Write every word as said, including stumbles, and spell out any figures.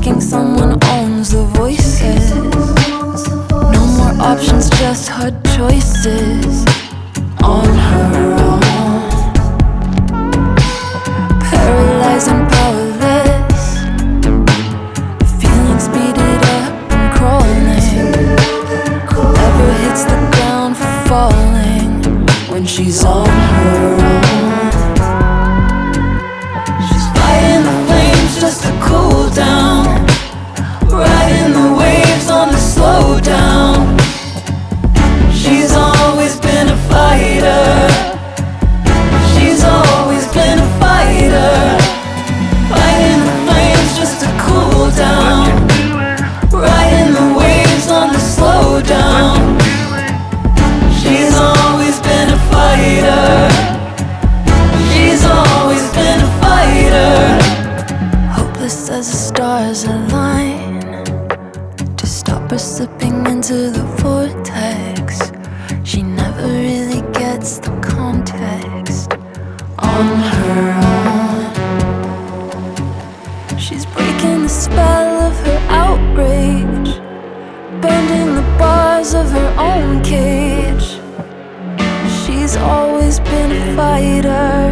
thinking someone owns the voices. No more options, just hard choices on her own. Paralyzed and powerless, feeling speeded up and crawling. Never hits the ground for falling when she's on her own. She's fighting the flames just to cool down, riding the waves on the slow down. She's always been a fighter. She's always been a fighter. Fighting the flames just to cool down, riding the waves on the slow down. She's always been a fighter. She's always been a fighter. Hopeless as the stars align to stop her slipping into the vortex. She never really gets the context on her own. She's breaking the spell of her outrage, bending the bars of her own cage. She's always been a fighter.